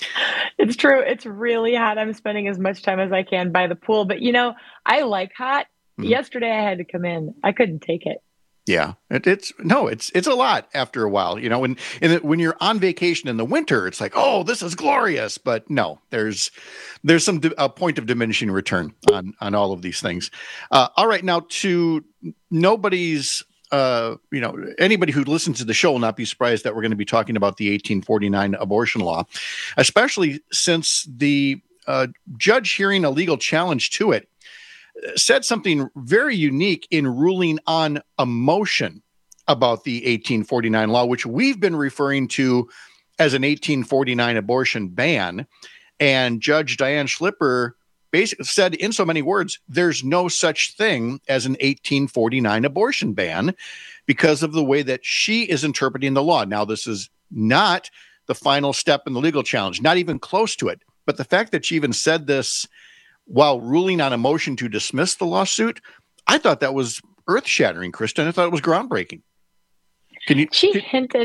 it's true. It's really hot. I'm spending as much time as I can by the pool. But, you know, I like hot. Mm-hmm. Yesterday I had to come in. I couldn't take it. Yeah, it, it's no, it's it's a lot after a while, you know. When in the, when you're on vacation in the winter, it's like, oh, this is glorious. But no, there's there's some di- a point of diminishing return on on all of these things. Uh, all right, now to nobody's, uh, you know, anybody who listens to the show will not be surprised that we're going to be talking about the eighteen forty-nine abortion law, especially since the uh, judge hearing a legal challenge to it said something very unique in ruling on a motion about the eighteen forty-nine law, which we've been referring to as an eighteen forty-nine abortion ban. And Judge Diane Schlipper basically said in so many words, there's no such thing as an eighteen forty-nine abortion ban because of the way that she is interpreting the law. Now, this is not the final step in the legal challenge, not even close to it. But the fact that she even said this while ruling on a motion to dismiss the lawsuit, I thought that was earth-shattering, Kristen. I thought it was groundbreaking. Can you? She can, hinted.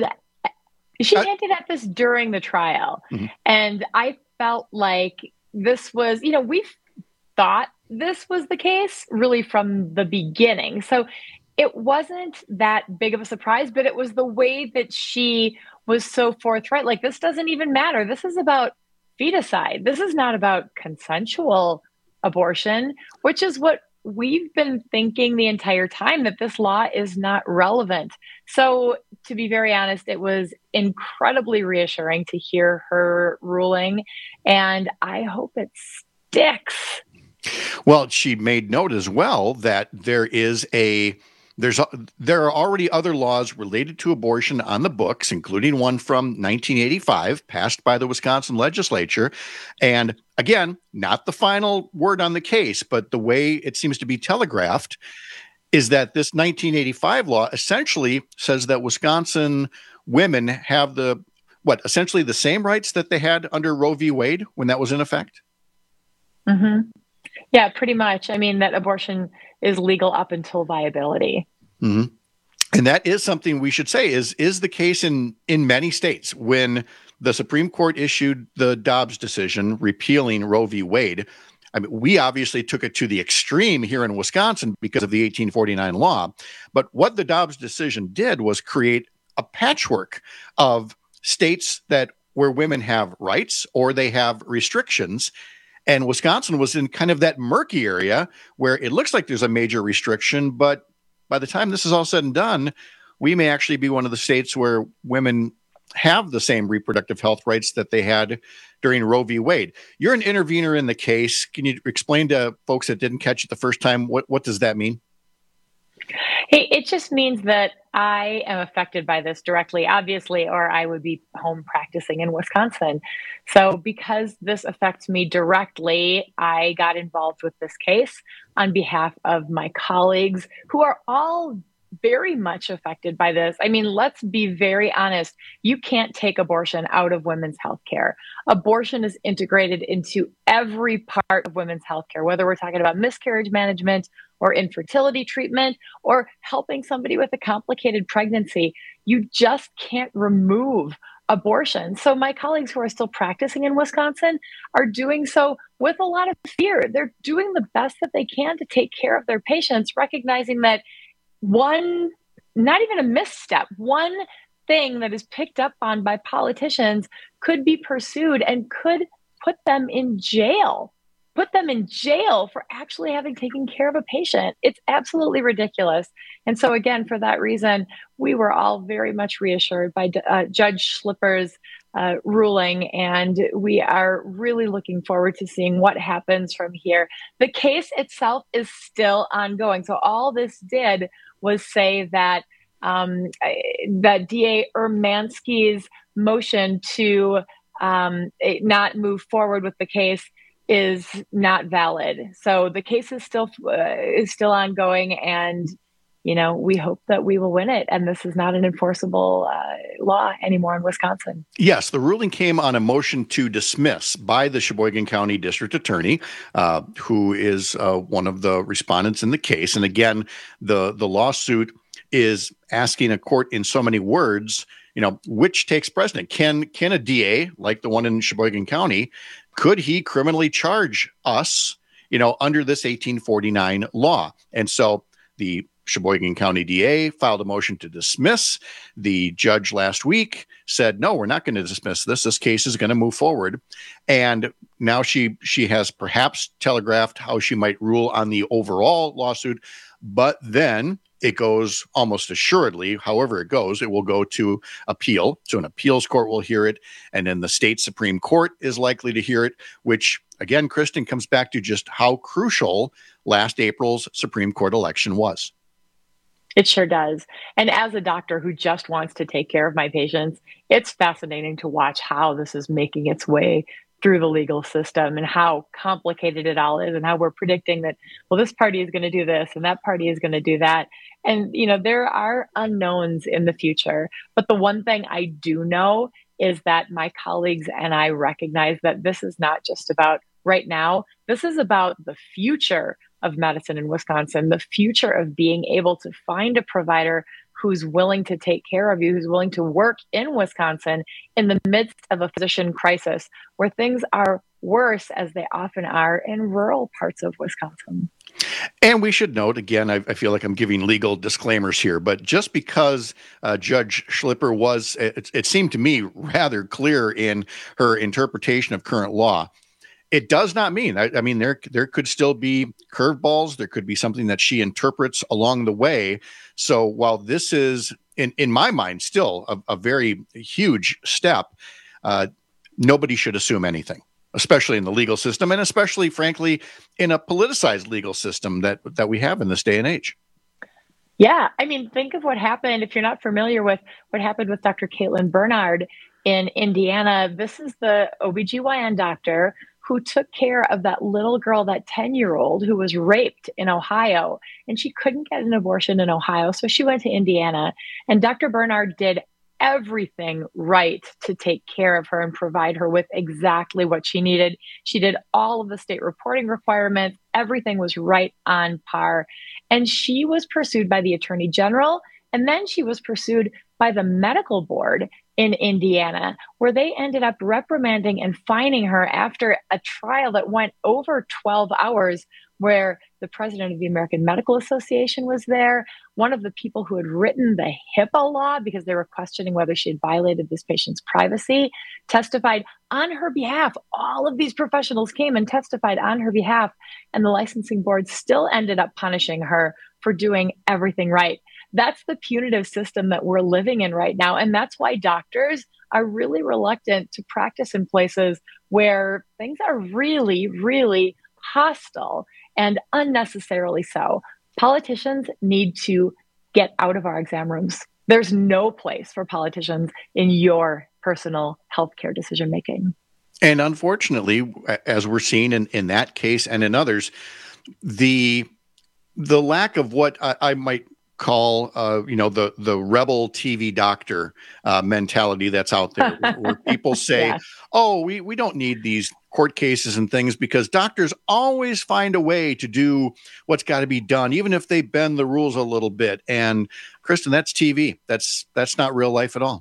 She uh, hinted at this during the trial, mm-hmm. and I felt like this was, you know, we thought this was the case really from the beginning. So it wasn't that big of a surprise, but it was the way that she was so forthright. Like, this doesn't even matter. This is about feticide. This is not about consensual abortion, which is what we've been thinking the entire time, that this law is not relevant. So to be very honest, it was incredibly reassuring to hear her ruling, and I hope it sticks. Well, she made note as well that there is a There's a, there are already other laws related to abortion on the books, including one from nineteen eighty-five passed by the Wisconsin legislature. And again, not the final word on the case, but the way it seems to be telegraphed is that this nineteen eighty-five law essentially says that Wisconsin women have the, what, essentially the same rights that they had under Roe v. Wade when that was in effect? Mm-hmm. Yeah, pretty much. I mean, that abortion is legal up until viability. Mm-hmm. And that is something we should say is, is the case in, in many states. When the Supreme Court issued the Dobbs decision repealing Roe v. Wade, I mean, we obviously took it to the extreme here in Wisconsin because of the eighteen forty-nine law. But what the Dobbs decision did was create a patchwork of states that where women have rights or they have restrictions. And Wisconsin was in kind of that murky area where it looks like there's a major restriction, but by the time this is all said and done, we may actually be one of the states where women have the same reproductive health rights that they had during Roe v. Wade. You're an intervener in the case. Can you explain to folks that didn't catch it the first time, what, what does that mean? Hey, it just means that I am affected by this directly, obviously, or I would be home practicing in Wisconsin. So because this affects me directly, I got involved with this case on behalf of my colleagues who are all very much affected by this. I mean, let's be very honest. You can't take abortion out of women's health care. Abortion is integrated into every part of women's health care, whether we're talking about miscarriage management or infertility treatment or helping somebody with a complicated pregnancy. You just can't remove abortion. So my colleagues who are still practicing in Wisconsin are doing so with a lot of fear. They're doing the best that they can to take care of their patients, recognizing that one, not even a misstep, one thing that is picked up on by politicians could be pursued and could put them in jail, put them in jail for actually having taken care of a patient. It's absolutely ridiculous. And so again, for that reason, we were all very much reassured by uh, Judge Schlipper's uh, ruling, and we are really looking forward to seeing what happens from here. The case itself is still ongoing. So all this did was say that um, that D A Urmansky's motion to um, not move forward with the case is not valid. So the case is still uh, is still ongoing, and you know, we hope that we will win it. And this is not an enforceable uh, law anymore in Wisconsin. Yes, the ruling came on a motion to dismiss by the Sheboygan County District Attorney, uh, who is uh, one of the respondents in the case. And again, the, the lawsuit is asking a court in so many words, you know, which takes precedent? Can, can a D A, like the one in Sheboygan County, could he criminally charge us, you know, under this eighteen forty-nine law? And so the Sheboygan County D A filed a motion to dismiss. The judge last week said, no, we're not going to dismiss this. This case is going to move forward. And now she she has perhaps telegraphed how she might rule on the overall lawsuit, but then it goes almost assuredly, however it goes, it will go to appeal. So an appeals court will hear it, and then the state Supreme Court is likely to hear it, which, again, Kristen, comes back to just how crucial last April's Supreme Court election was. It sure does. And as a doctor who just wants to take care of my patients, it's fascinating to watch how this is making its way through the legal system and how complicated it all is, and how we're predicting that, well, this party is going to do this and that party is going to do that. And, you know, there are unknowns in the future. But the one thing I do know is that my colleagues and I recognize that this is not just about right now. This is about the future of medicine in Wisconsin, the future of being able to find a provider who's willing to take care of you, who's willing to work in Wisconsin in the midst of a physician crisis where things are worse, as they often are in rural parts of Wisconsin. And we should note, again, I, I feel like I'm giving legal disclaimers here, but just because uh, Judge Schlipper was, it, it seemed to me, rather clear in her interpretation of current law, it does not mean, I, I mean, there there could still be curveballs. There could be something that she interprets along the way. So while this is, in, in my mind, still a, a very huge step, uh, nobody should assume anything, especially in the legal system, and especially, frankly, in a politicized legal system that, that we have in this day and age. Yeah. I mean, think of what happened. If you're not familiar with what happened with Doctor Caitlin Bernard in Indiana, this is the O B G Y N doctor who took care of that little girl, that ten-year-old who was raped in Ohio, and she couldn't get an abortion in Ohio, so she went to Indiana. And Doctor Bernard did everything right to take care of her and provide her with exactly what she needed. She did all of the state reporting requirements. Everything was right on par. And she was pursued by the Attorney General, and then she was pursued by the medical board in Indiana, where they ended up reprimanding and fining her after a trial that went over twelve hours, where the president of the American Medical Association was there. One of the people who had written the HIPAA law, because they were questioning whether she had violated this patient's privacy, testified on her behalf. All of these professionals came and testified on her behalf, and the licensing board still ended up punishing her for doing everything right. That's the punitive system that we're living in right now. And that's why doctors are really reluctant to practice in places where things are really, really hostile and unnecessarily so. Politicians need to get out of our exam rooms. There's no place for politicians in your personal healthcare decision-making. And unfortunately, as we're seeing in, in that case and in others, the the lack of what I, I might call, uh, you know, the the rebel T V doctor uh, mentality that's out there, where people say, yeah. oh, we, we don't need these court cases and things because doctors always find a way to do what's got to be done, even if they bend the rules a little bit. And Kristen, that's T V. That's that's not real life at all.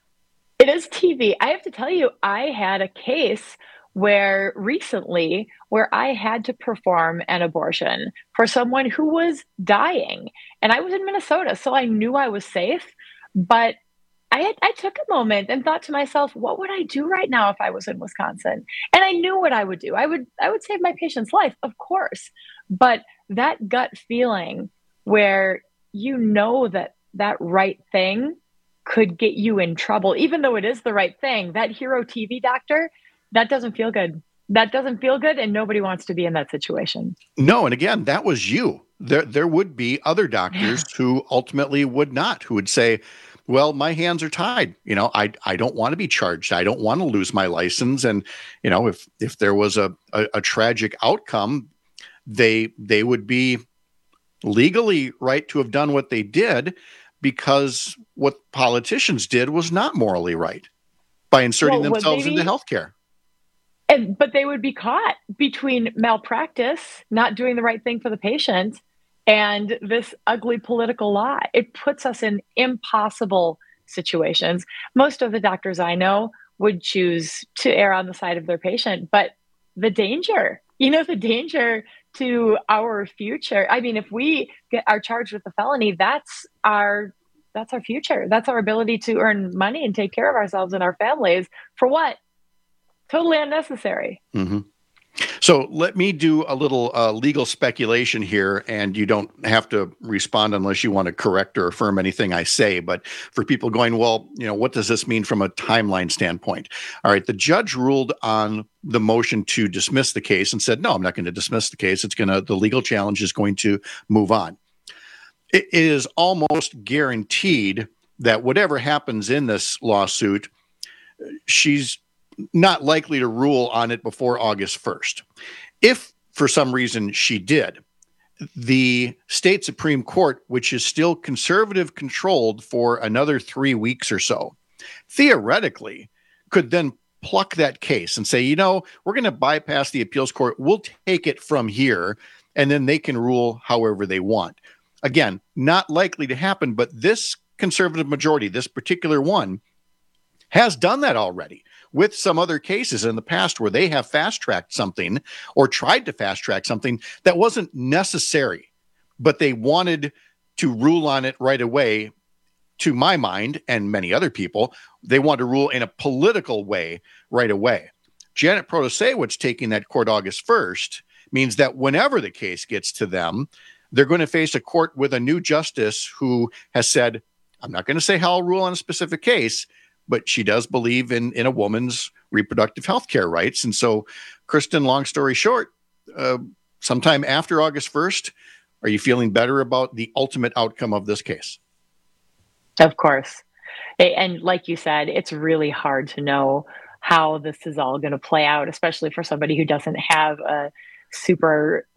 It is T V. I have to tell you, I had a case where recently where I had to perform an abortion for someone who was dying. And I was in Minnesota, so I knew I was safe. But I had, I took a moment and thought to myself, what would I do right now if I was in Wisconsin? And I knew what I would do. I would I would save my patient's life, of course. But that gut feeling where you know that that right thing could get you in trouble, even though it is the right thing, that hero T V doctor, that doesn't feel good. That doesn't feel good, and nobody wants to be in that situation. No, and again, that was you. There, there would be other doctors yeah. who ultimately would not, who would say, well, my hands are tied. You know, I I don't want to be charged. I don't want to lose my license. And, you know, if if there was a, a, a tragic outcome, they they would be legally right to have done what they did, because what politicians did was not morally right by inserting Well, would themselves they into be? healthcare. And, but they would be caught between malpractice, not doing the right thing for the patient, and this ugly political law. It puts us in impossible situations. Most of the doctors I know would choose to err on the side of their patient, but the danger, you know, the danger to our future. I mean, if we get, are charged with a felony, that's our that's our future. That's our ability to earn money and take care of ourselves and our families. For what? Totally unnecessary. Mm-hmm. So let me do a little uh, legal speculation here, and you don't have to respond unless you want to correct or affirm anything I say. But for people going, well, you know, what does this mean from a timeline standpoint? All right, the judge ruled on the motion to dismiss the case and said, no, I'm not going to dismiss the case. It's going to, the legal challenge is going to move on. It is almost guaranteed that whatever happens in this lawsuit, she's not likely to rule on it before August first. If for some reason she did, the state Supreme Court, which is still conservative controlled for another three weeks or so, theoretically could then pluck that case and say, you know, we're going to bypass the appeals court. We'll take it from here, and then they can rule however they want. Again, not likely to happen, but this conservative majority, this particular one, has done that already with some other cases in the past where they have fast-tracked something or tried to fast-track something that wasn't necessary, but they wanted to rule on it right away. To my mind, and many other people, they want to rule in a political way right away. Janet Protasiewicz taking that court August first means that whenever the case gets to them, they're going to face a court with a new justice who has said, I'm not going to say how I'll rule on a specific case, but she does believe in, in a woman's reproductive health care rights. And so, Kristen, long story short, uh, sometime after August first, are you feeling better about the ultimate outcome of this case? Of course. And like you said, it's really hard to know how this is all going to play out, especially for somebody who doesn't have a super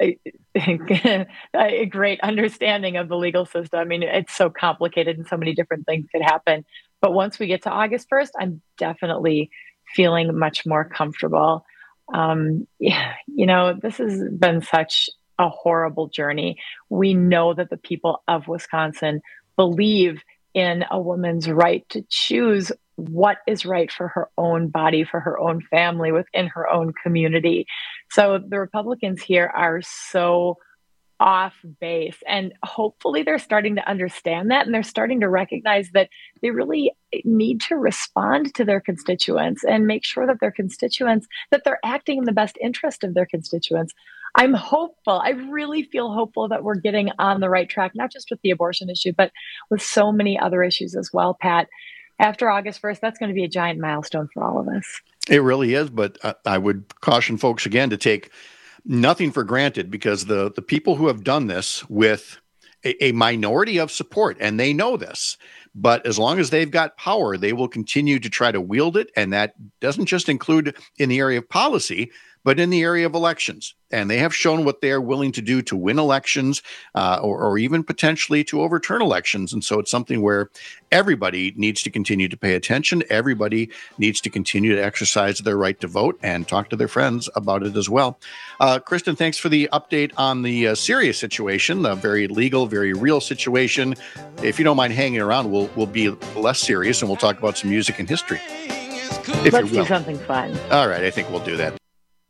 a great understanding of the legal system. I mean, it's so complicated and so many different things could happen. But once we get to August first, I'm definitely feeling much more comfortable. Um, yeah, you know, this has been such a horrible journey. We know that the people of Wisconsin believe in a woman's right to choose what is right for her own body, for her own family, within her own community. So the Republicans here are so off base, and hopefully they're starting to understand that, and they're starting to recognize that they really need to respond to their constituents and make sure that their constituents, that they're acting in the best interest of their constituents. I'm hopeful. I really feel hopeful that we're getting on the right track, not just with the abortion issue, but with so many other issues as well, Pat. After August first, that's going to be a giant milestone for all of us. It really is, but I, I would caution folks again to take nothing for granted, because the, the people who have done this with a, a minority of support, and they know this, but as long as they've got power, they will continue to try to wield it. And that doesn't just include in the area of policy, but in the area of elections. And they have shown what they are willing to do to win elections, uh, or, or even potentially to overturn elections. And so it's something where everybody needs to continue to pay attention. Everybody needs to continue to exercise their right to vote and talk to their friends about it as well. Uh, Kristen, thanks for the update on the uh, serious situation, the very legal, very real situation. If you don't mind hanging around, we'll, we'll be less serious and we'll talk about some music and history. If Let's do something fun. All right, I think we'll do that.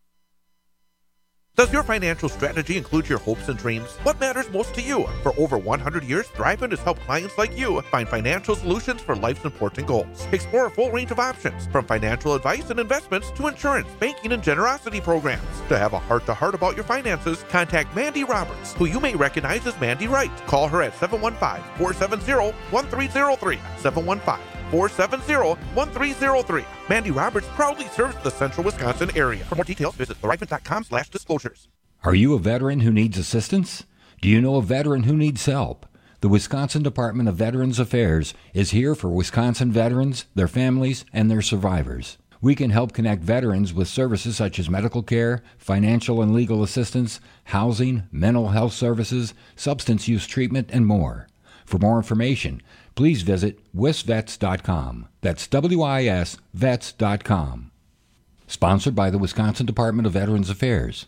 Does your financial strategy include your hopes and dreams? What matters most to you? For over one hundred years, Thriveant has helped clients like you find financial solutions for life's important goals. Explore a full range of options, from financial advice and investments to insurance, banking, and generosity programs. To have a heart-to-heart about your finances, contact Mandy Roberts, who you may recognize as Mandy Wright. Call her at seven one five, four seven zero, one three zero three, seven one five, four seven zero, one three zero three. Mandy Roberts proudly serves the central Wisconsin area. For more details, visit thrivent.com slash disclosures. Are you a veteran who needs assistance? Do you know a veteran who needs help? The Wisconsin Department of Veterans Affairs is here for Wisconsin veterans, their families, and their survivors. We can help connect veterans with services such as medical care, financial and legal assistance, housing, mental health services, substance use treatment, and more. For more information, please visit wis vets dot com. That's W I S vets dot com. Sponsored by the Wisconsin Department of Veterans Affairs.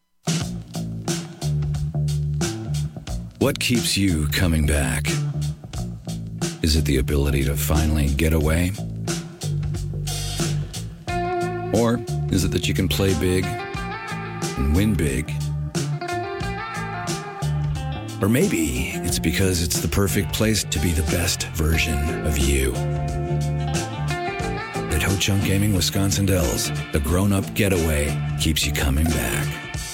What keeps you coming back? Is it the ability to finally get away? Or is it that you can play big and win big? Or maybe it's because it's the perfect place to be the best version of you. At Ho Chunk Gaming Wisconsin Dells, the grown-up getaway keeps you coming back.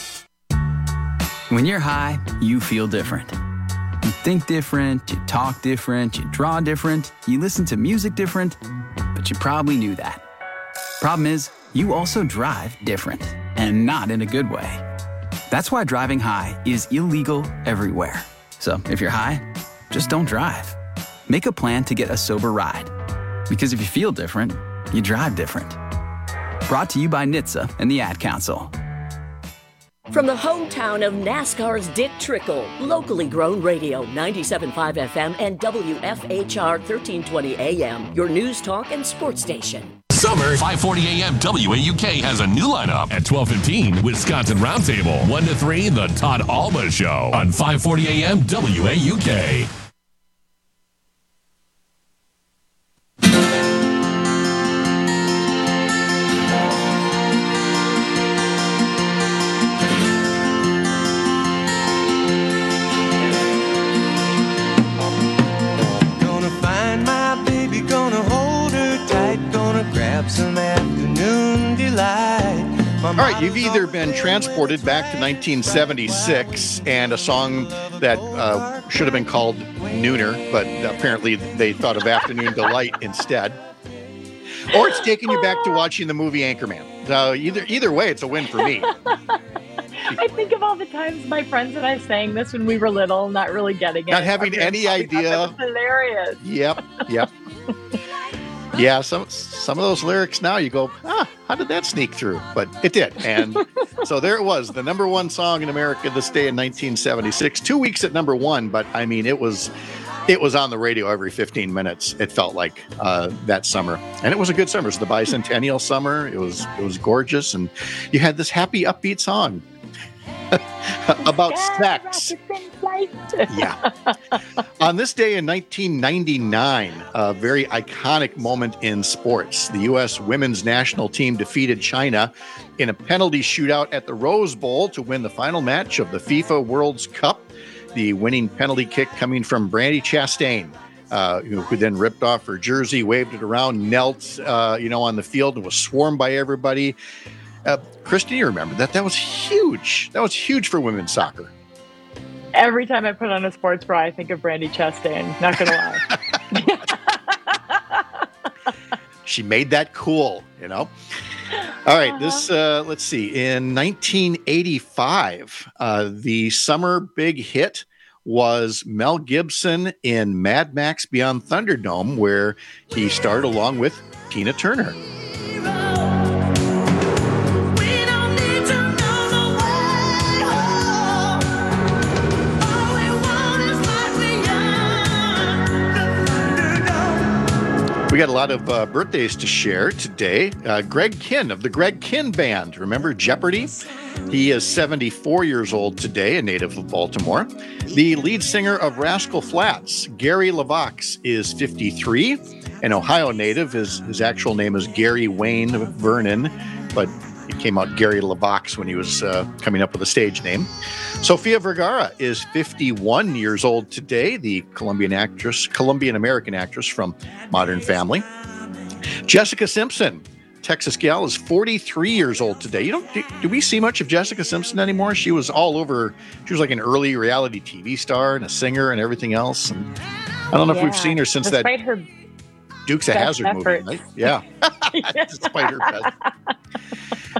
When you're high, you feel different. You think different, you talk different, you draw different, you listen to music different, but you probably knew that. Problem is, you also drive different, and not in a good way. That's why driving high is illegal everywhere. So if you're high, just don't drive. Make a plan to get a sober ride. Because if you feel different, you drive different. Brought to you by N H T S A and the Ad Council. From the hometown of NASCAR's Dick Trickle, locally grown radio, ninety-seven point five F M and W F H R thirteen twenty A M, your news, talk, and sports station. Summer, five forty A M W A U K has a new lineup. At twelve fifteen, Wisconsin Roundtable. one to three, The Todd Alba Show. On five forty A M W A U K. Some afternoon delight. All right, you've either been transported back to nineteen seventy-six and a song that uh, should have been called Nooner, but apparently they thought of Afternoon Delight instead. Or it's taking you back to watching the movie Anchorman. So either either way, it's a win for me. I think of all the times my friends and I sang this when we were little, not really getting it. Not having any idea. Hilarious. Yep, yep. Yeah, some some of those lyrics now you go, ah, how did that sneak through? But it did. And so there it was, the number one song in America this day in nineteen seventy-six. Two weeks at number one, but I mean, it was it was on the radio every fifteen minutes. It felt like uh, that summer. And it was a good summer. It was the bicentennial summer. It was it was gorgeous. And you had this happy, upbeat song about sex. Yeah. On this day in nineteen ninety-nine, a very iconic moment in sports. The U S women's national team defeated China in a penalty shootout at the Rose Bowl to win the final match of the FIFA World Cup. The winning penalty kick coming from Brandi Chastain, uh, who, who then ripped off her jersey, waved it around, knelt, uh, you know, on the field and was swarmed by everybody. Uh, Kristen, you remember that? That was huge. That was huge for women's soccer. Every time I put on a sports bra, I think of Brandi Chastain. Not going to lie. She made that cool, you know? All right, this, uh, let's see. In nineteen eighty-five, uh, the summer big hit was Mel Gibson in Mad Max Beyond Thunderdome, where he starred along with Tina Turner. We got a lot of uh, birthdays to share today. Uh, Greg Kihn of the Greg Kihn Band. Remember Jeopardy? He is seventy-four years old today, a native of Baltimore. The lead singer of Rascal Flatts, Gary LeVox, is fifty-three. An Ohio native. His, his actual name is Gary Wayne Vernon, but it came out Gary LeVox when he was uh, coming up with a stage name. Sofia Vergara is fifty-one years old today, the Colombian actress, Colombian-American actress from Modern Family. Jessica Simpson, Texas gal, is forty-three years old today. You don't do, do we see much of Jessica Simpson anymore? She was all over. She was like an early reality T V star and a singer and everything else. And I don't know yeah, if we've seen her since that her Dukes of Hazzard movie, right? Yeah, yeah. despite her best.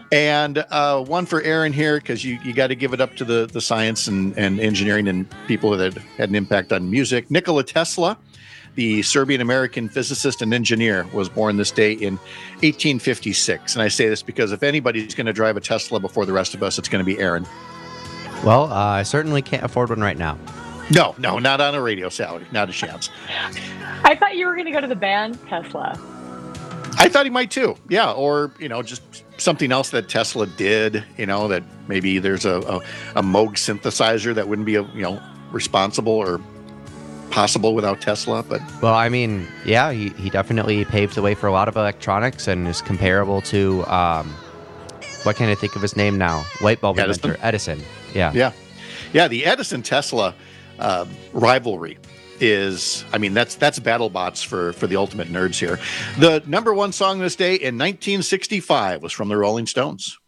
And uh, one for Aaron here, because you, you got to give it up to the, the science and, and engineering and people that had an impact on music. Nikola Tesla, the Serbian-American physicist and engineer, was born this day in eighteen fifty-six. And I say this because if anybody's going to drive a Tesla before the rest of us, it's going to be Aaron. Well, uh, I certainly can't afford one right now. No, no, not on a radio salary. Not a chance. I thought you were going to go to the band Tesla. I thought he might too. Yeah, or, you know, just something else that Tesla did, you know, that maybe there's a, a, a Moog synthesizer that wouldn't be, a, you know, responsible or possible without Tesla. But well, I mean, yeah, he, he definitely paved the way for a lot of electronics and is comparable to, um, what can I think of his name now? Light bulb Edison? inventor, Edison. Yeah. Yeah. Yeah, the Edison-Tesla uh, rivalry is, I mean, that's that's BattleBots for, for the ultimate nerds here. The number one song this day in nineteen sixty-five was from the Rolling Stones.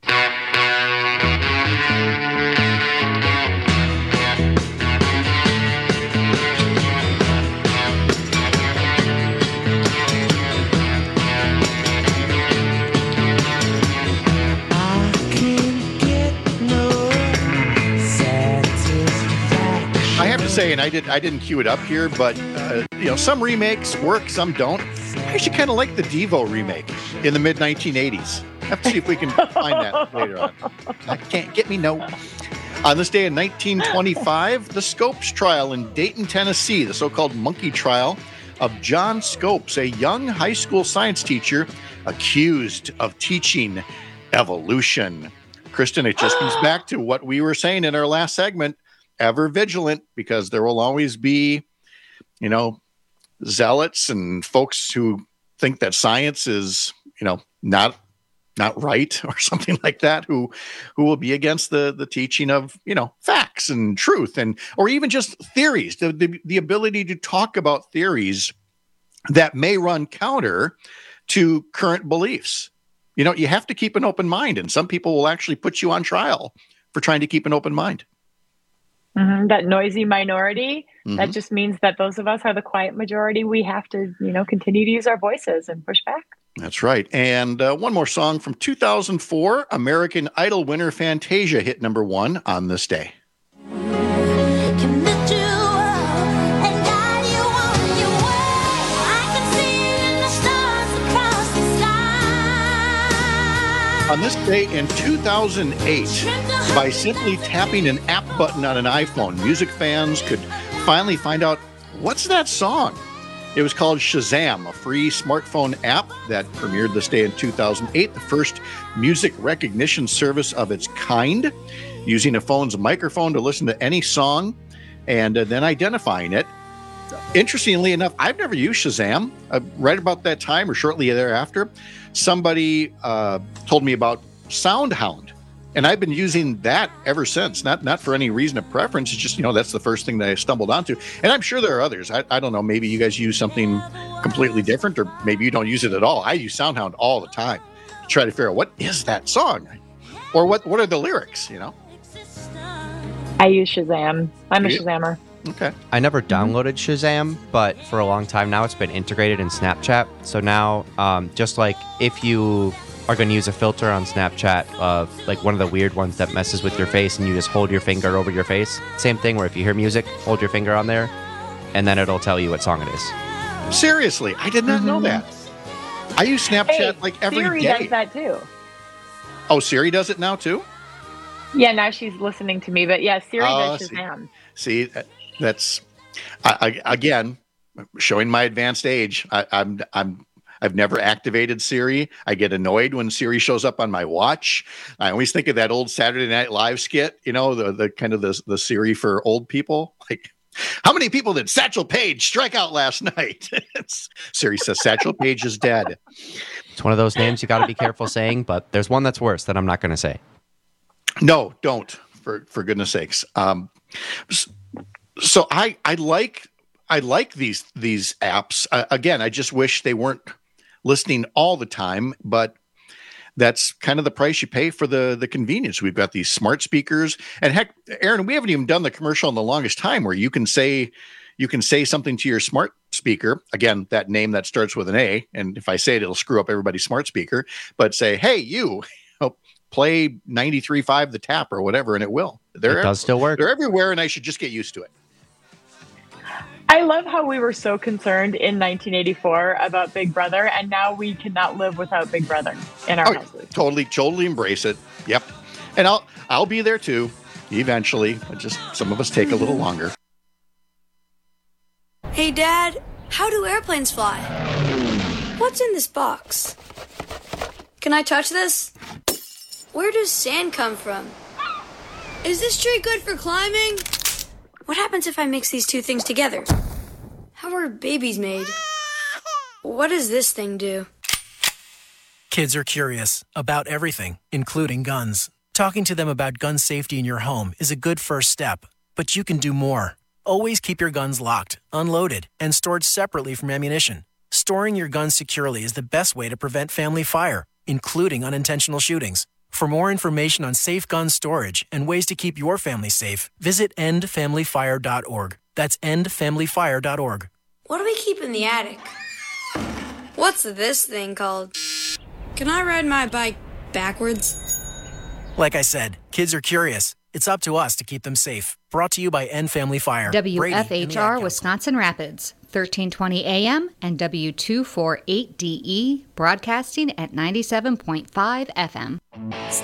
I have to say, and I did I didn't cue it up here, but uh, you know, some remakes work, some don't. I actually kind of like the Devo remake in the mid nineteen eighties. Have to see if we can find that later on. I can't get me no. On this day in nineteen twenty-five, the Scopes trial in Dayton, Tennessee, the so-called monkey trial of John Scopes, a young high school science teacher accused of teaching evolution. Kristen, it just comes back to what we were saying in our last segment. Ever vigilant, because there will always be, you know, zealots and folks who think that science is, you know, not not right or something like that, who who will be against the the teaching of, you know, facts and truth, and or even just theories, the the, the ability to talk about theories that may run counter to current beliefs. You know, you have to keep an open mind, and some people will actually put you on trial for trying to keep an open mind. Mm-hmm. That noisy minority, mm-hmm. that just means that those of us are the quiet majority. We have to, you know, continue to use our voices and push back. That's right. And uh, one more song from two thousand four, American Idol winner Fantasia hit number one on this day. On this day in two thousand eight, by simply tapping an app button on an iPhone, music fans could finally find out, what's that song? It was called Shazam, a free smartphone app that premiered this day in two thousand eight, the first music recognition service of its kind, using a phone's microphone to listen to any song and uh, then identifying it. Interestingly enough, I've never used Shazam. Uh, right about that time or shortly thereafter, somebody uh, told me about SoundHound, and I've been using that ever since. Not not for any reason of preference. It's just, you know, that's the first thing that I stumbled onto. And I'm sure there are others. I, I don't know. Maybe you guys use something completely different, or maybe you don't use it at all. I use SoundHound all the time to try to figure out what is that song, or what what are the lyrics. You know. I use Shazam. I'm a Shazammer. Okay. I never downloaded Shazam, but for a long time now it's been integrated in Snapchat. So now, um, just like if you are going to use a filter on Snapchat of like one of the weird ones that messes with your face and you just hold your finger over your face, same thing where if you hear music, hold your finger on there and then it'll tell you what song it is. Seriously, I did not mm-hmm. know that. I use Snapchat hey, like every Siri day. does that too. Oh, Siri does it now too? Yeah, now she's listening to me, but yeah, Siri uh, does Shazam. See, see that's I, I, again showing my advanced age. I, I'm I'm I've never activated Siri. I get annoyed when Siri shows up on my watch. I always think of that old Saturday Night Live skit, you know, the the kind of the the Siri for old people. Like, how many people did Satchel Paige strike out last night? Siri says Satchel Paige is dead. It's one of those names you got to be careful saying, but there's one that's worse that I'm not going to say. No, don't, for for goodness sakes. Um, so I I like I like these these apps. Uh, again, I just wish they weren't listening all the time, but that's kind of the price you pay for the the convenience. We've got these smart speakers, and heck, Aaron, we haven't even done the commercial in the longest time where you can say you can say something to your smart speaker. Again, that name that starts with an A, and if I say it, it'll screw up everybody's smart speaker. But say, "Hey, you." Oh, play ninety-three point five The Tap or whatever, and it will. They're It does still work. They're everywhere, and I should just get used to it. I love how we were so concerned in nineteen eighty-four about Big Brother, and now we cannot live without Big Brother in our Oh, houses. totally, totally embrace it. Yep. And I'll I'll be there too, eventually. But just some of us take a little longer. Hey, Dad, how do airplanes fly? What's in this box? Can I touch this? Where does sand come from? Is this tree good for climbing? What happens if I mix these two things together? How are babies made? What does this thing do? Kids are curious about everything, including guns. Talking to them about gun safety in your home is a good first step, but you can do more. Always keep your guns locked, unloaded, and stored separately from ammunition. Storing your guns securely is the best way to prevent family fire, including unintentional shootings. For more information on safe gun storage and ways to keep your family safe, visit end family fire dot org. That's end family fire dot org. What do we keep in the attic? What's this thing called? Can I ride my bike backwards? Like I said, kids are curious. It's up to us to keep them safe. Brought to you by End Family Fire. W F Brady H R Wisconsin Rapids, thirteen twenty A M and W two forty-eight D E, broadcasting at ninety-seven point five F M.